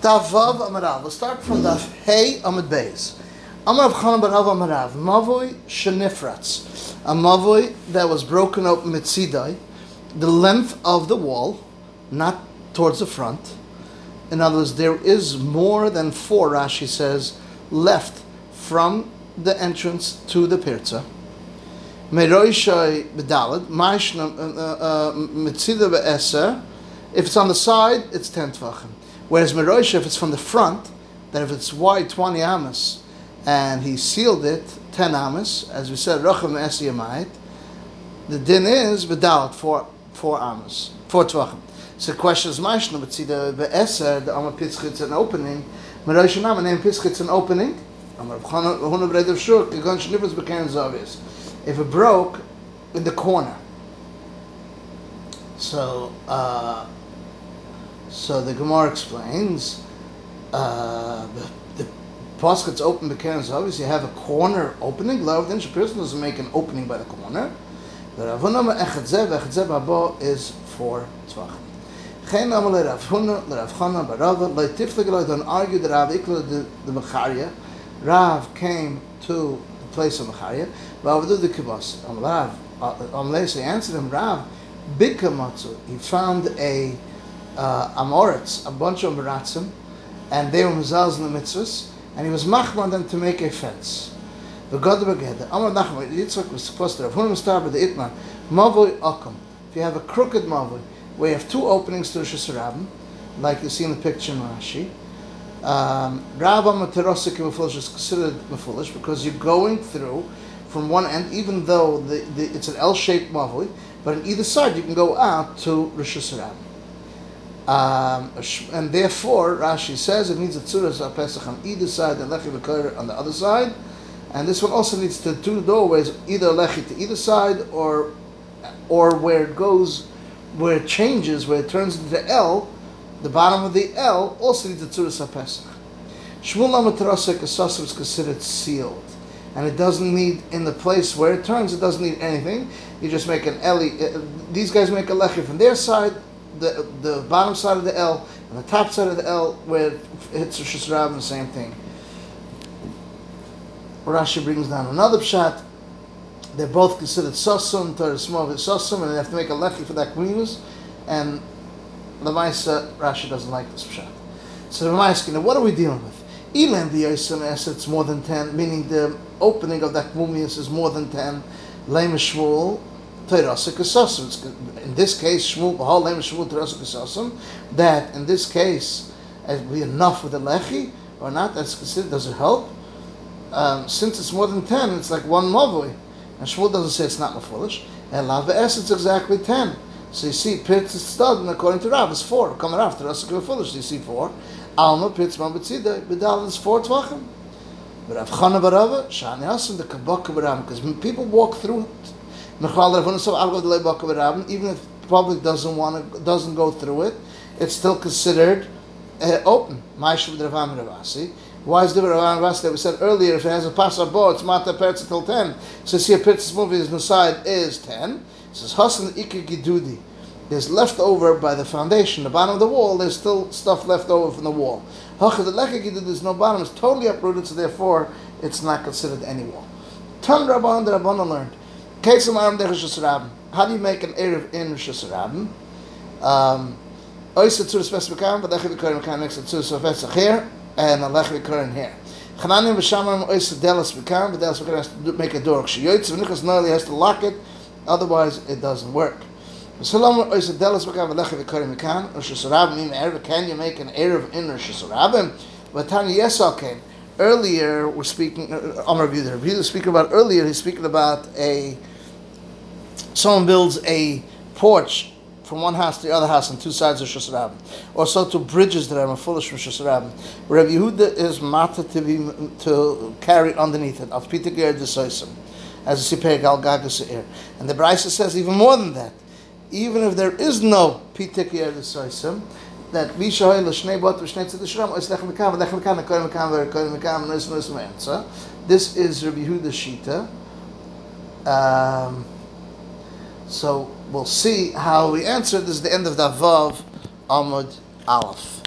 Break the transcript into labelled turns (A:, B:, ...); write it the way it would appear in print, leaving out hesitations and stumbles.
A: Daf Vav Amarav. We'll start from Daf Hey Amud Beis. Amarav Chanan Barav Amarav. Mavoi Shenifratz. A mavoi that was broken open mitzidai, the length of the wall, not towards the front. In other words, there is more than 4, Rashi says, left from the entrance to the pirza. Meroishai B'dalad, Ma'ishna Mitzida Be'eser. If it's on the side, it's 10 tvachim. Whereas Meroisha, if it's from the front, then if it's wide 20 amas, and he sealed it 10 amas, as we said, Racham Esi Yamayit, the din is B'dalad, 4 amas, 4 tvachim. So the question is, Ma'ishna Mitzida Be'eser, the Amar Pitzcha, it's an opening. Meroisha Nama, name Pitzcha, it's an opening. If it broke in the corner, so the Gemara explains the posket's open b'keren zavis. You have a corner opening. Then the person doesn't make an opening by the corner. The Ravuna echad haba is 4 tvachim. Chen amal Rav Huna Rav Chana barava leitiflik. Don't argue that Rav ikla the mecharia. Rav came to the place of mecharia. V'avadu the kibbutz. Rav Amlesi answered him. Rav bikamatzu. He found a amoritz, a bunch of meratzim, and they were mezals in the mitzvahs, and he was machman them to make a fence. The God of Beged, Amar Nachman, Yitzchak was supposed to have Hunim Star, but the Itmar, Mavoi Akum. If you have a crooked Mavoi, where you have 2 openings to Rosh Hashanah, like you see in the picture in Rashi, Rav Amaterosik Mefulish is considered Mefulish because you're going through from one end, even though it's an L-shaped Mavoi, but on either side you can go out to Rosh Hashanah. And therefore, Rashi says it needs a tzuras pesach on either side and lechi v'koyer on the other side. And this one also needs to 2 doorways, either lechi to either side or where it goes, where it changes, where it turns into L, the bottom of the L also needs a tzuras pesach. Shmuel Amaterosek Asasim is considered sealed. And it doesn't need, in the place where it turns, it doesn't need anything. You just make an L. These guys make a lechi from their side, the bottom side of the L, and the top side of the L, where it hits Rosh Hashanah, the same thing. Rashi brings down another pshat. They're both considered sosum, Torah sosum, and they have to make a lechi for that kminus. And the Maisa, Rashi doesn't like this pshat. So the Maisa, what are we dealing with? Ilan b'yosem it's more than 10, meaning the opening of that kminus is more than 10. Leim Shmuel, Teirasik Asasum. In this case, Shmuel, Bahal Leim Shmuel, Teirasik Asasum, that in this case, it will be enough with the lechi or not, that's considered, does it help? Since it's more than 10, it's like 1 mavoi. And Shmuel doesn't say it's not mafulish. And Lava S, it's exactly 10. So you see, Pitz is stud, and according to Rav, it's 4. Coming after us, it's mafulish. You see 4. Alma, Pitz, Mabatzida, B'dal is 4 tvachim. But Rav Chana Barava, Shani Asim, the Kabaka Baram, because when people walk through it, even if the public doesn't go through it, it's still considered open. Why is the Rav Ravasi? That we said earlier, if it has a pasabo, it's mata pertz till 10. So see a pertz movie is inside is 10. It says Hasan Ikir Gidudi. There's left over by the foundation, the bottom of the wall. There's still stuff left over from the wall. There's no bottom. It's totally uprooted, so therefore it's not considered any wall. Tan Rabban, the Rabbanan learned. How do you make an Erev in Rosh Hashanah? Oysa tzur specifikan, but lechi v'korin mekan makes a tzur sofetzach here, and a lechi v'korin here. Chananim v'shamam oysa delas v'kan, but delas v'kan has to make a door. Yoytz v'nichas noili has to lock it, otherwise it doesn't work. V'salam oysa delas v'kan, but lechi v'korin mekan. Rosh Hashanah mean Erev. Can you make an Erev in Rosh Hashanah? But Tanya Yesal came. Earlier, we're speaking. Amar Rabbi speaking about earlier. He's speaking about someone builds a porch from one house to the other house on 2 sides of Rosh Hashanah, or so 2 bridges that are full of Rosh Hashanah. Rabbi Yehuda is mata to carry underneath it of Pitik Yer Desoisim, as you see Perigal Gagas Eir. And the Brisa says even more than that. Even if there is no Pitik Yer Desoisim, that Vishahoy L'Shnei Bot V'Shnei Tzid Shram Ois Lechem Mekam Lechem Mekam Koyim Mekam Koyim Mekam Nois Nois Me'enza. This is Rabbi Yehuda's Shita. So we'll see how we answer. This is the end of Davav Amud Aleph.